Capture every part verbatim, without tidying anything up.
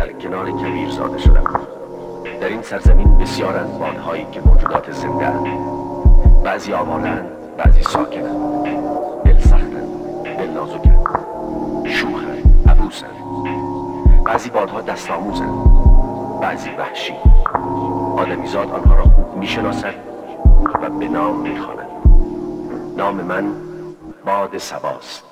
در کنار کبیر زاده شدم. در این سرزمین بسیارند بادهایی که موجودات زنده اند. بعضی آوارند، بعضی ساکنند، دل سختند، دل نازکند، شوخند، عبوسند. بعضی بادها دست آموزند، بعضی وحشی. آدمیزاد آنها را خوب میشناسد و به نام میخواند. نام من باد صباست.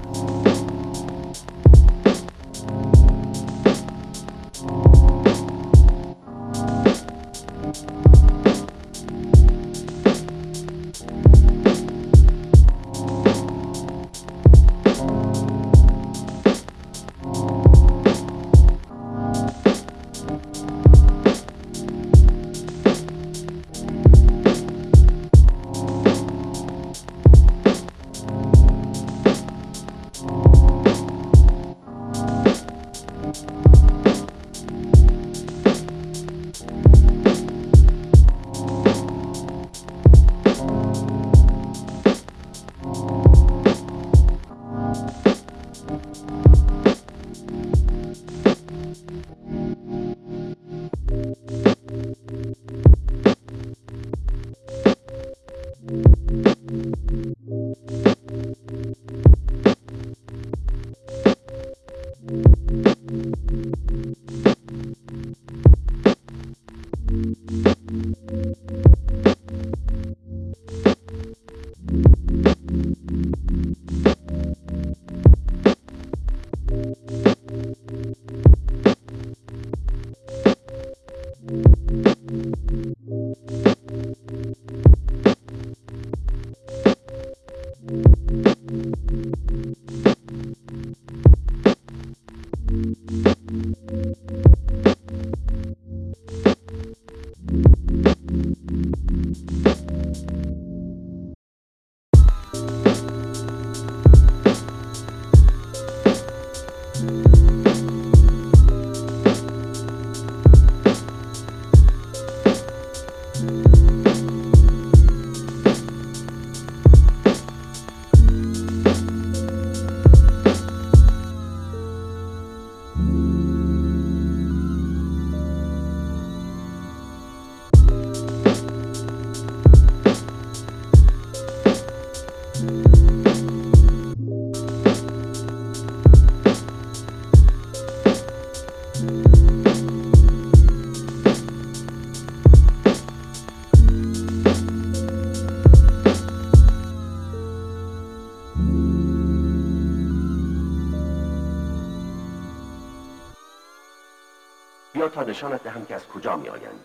بیا تا نشانت دهم که از کجا می آیند.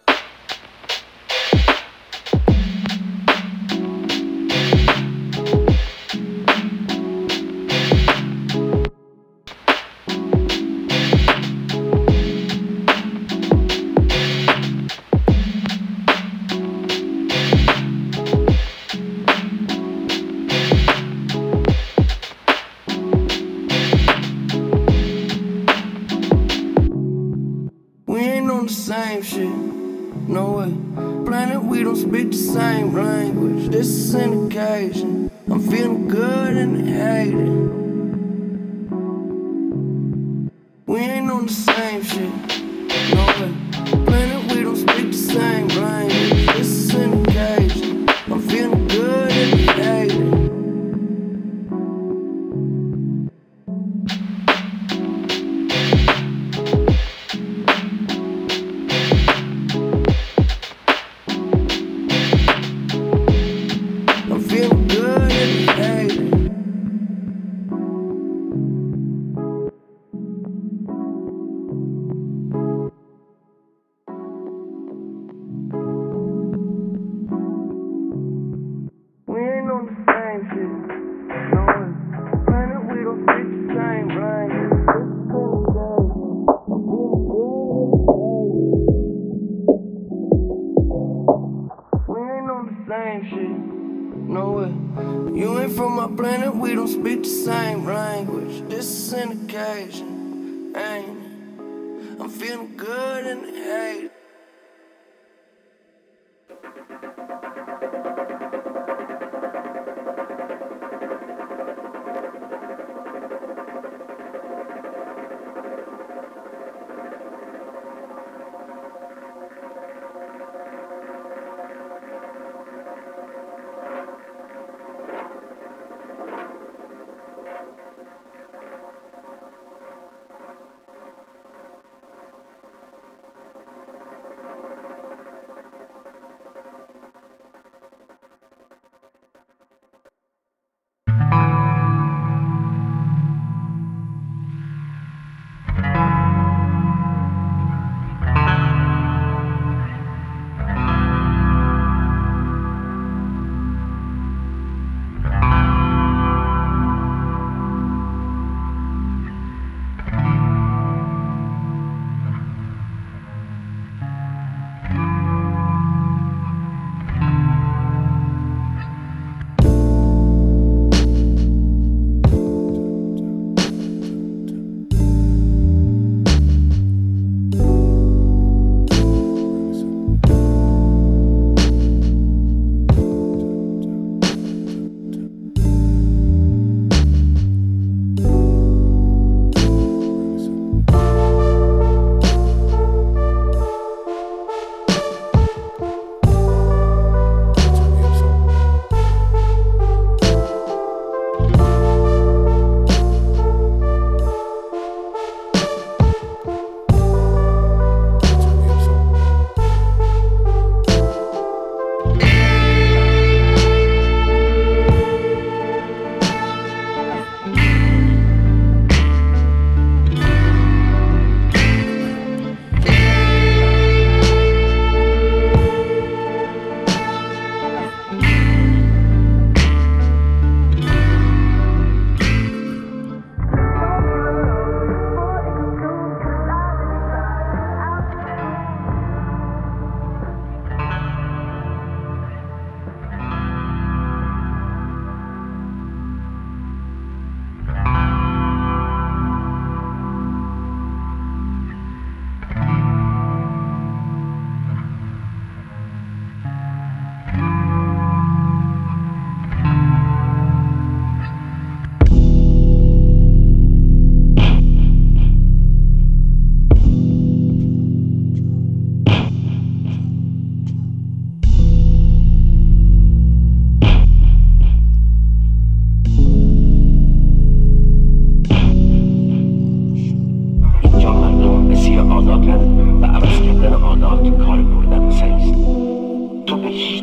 Same shit, no way. Planet, we don't speak the same language. This is an occasion. I'm feeling good and hate it. We ain't on the same shit, no way. Planet, we don't speak the same language. This is an occasion. I'm feeling good and hate it. No way. You ain't from my planet, we don't speak the same language. This is an occasion, ain't it? I'm feeling good and hate.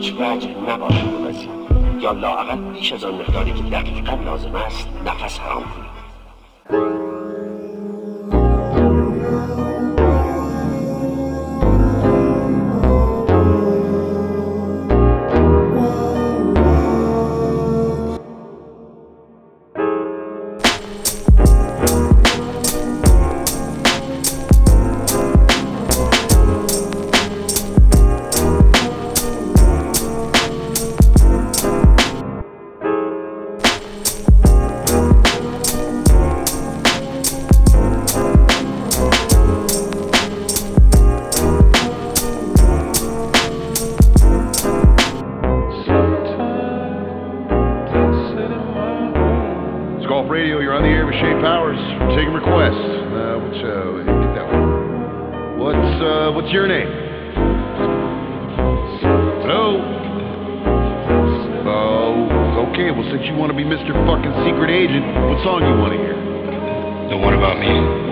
هیچ وجه نباید ببازی یا لااقل بیش از آن مقداری که دقیقا لازم است نفس حرام کنی. Radio, you're on the air with Shane Powers. We're taking requests. Uh, which, uh, get that one. What's, uh, what's your name? Hello? Oh, okay. Well, since you want to be Mister fucking Secret Agent, what song you want to hear? The one about me.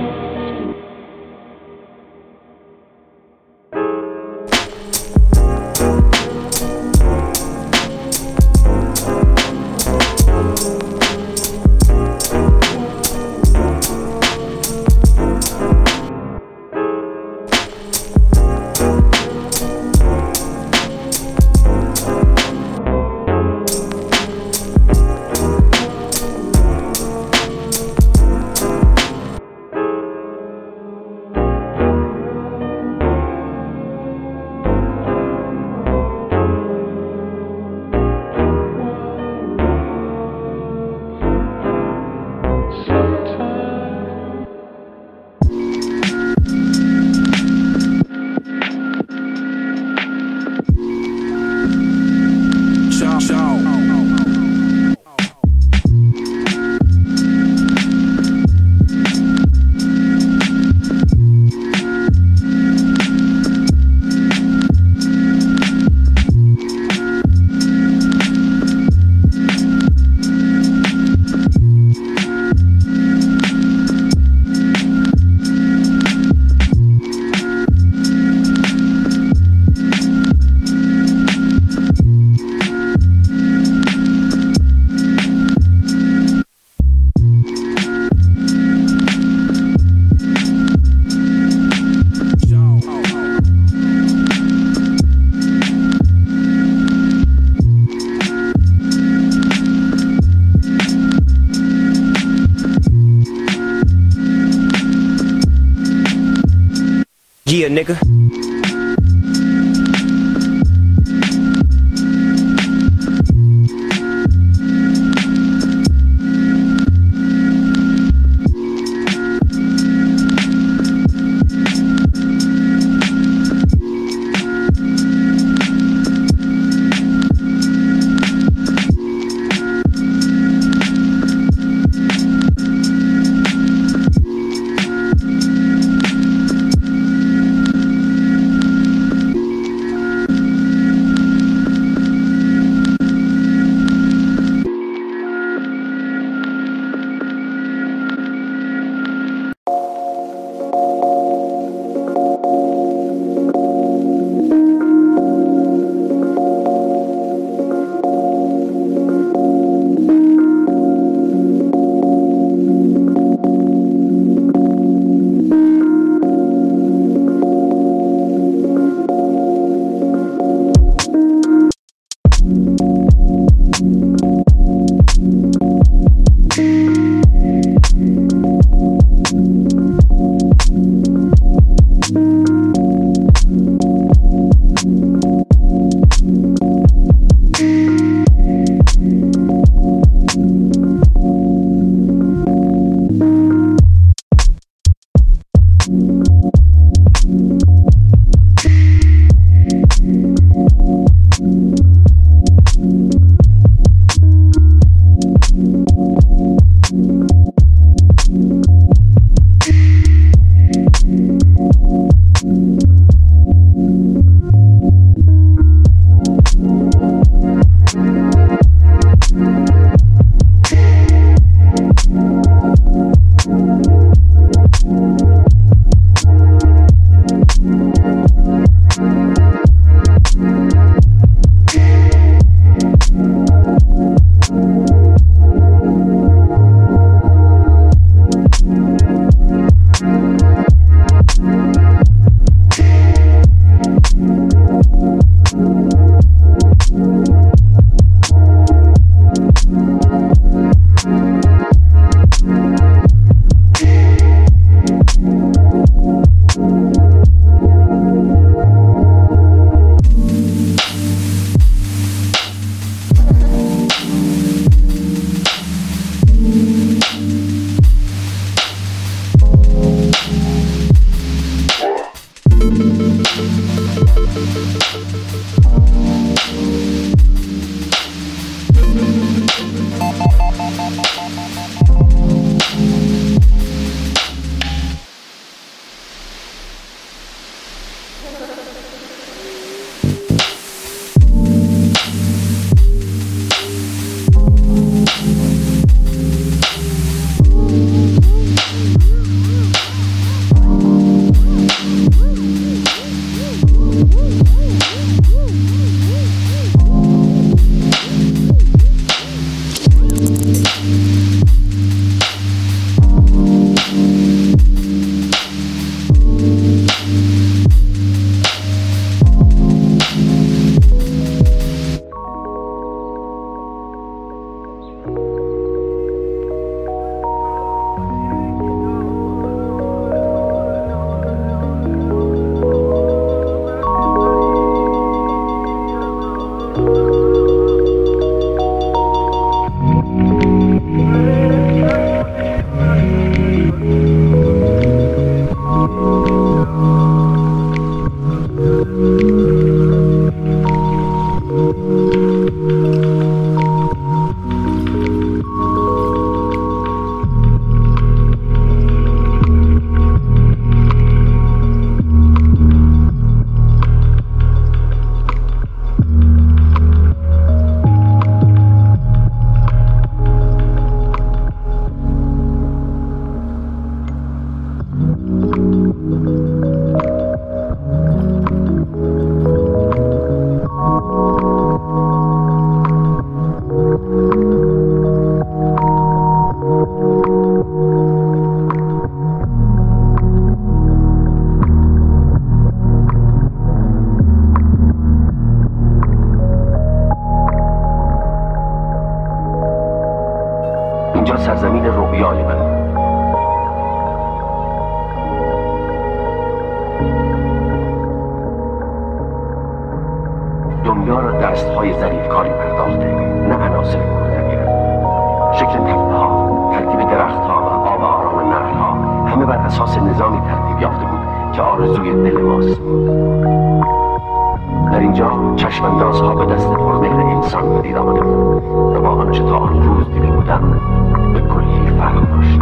Yeah, nigga. اساس نظامی ترتیب یافته بود که آرزوی دل ماست. در اینجا چشماندازها به دست پرمهر انسان بدید آمده بود و با آنچه تا آن روز دیده بودم به کلی فرق داشت.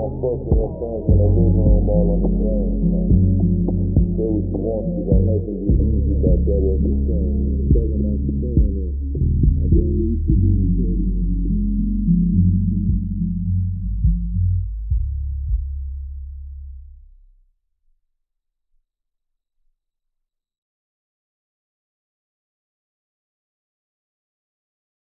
Say what you want, you don't make it.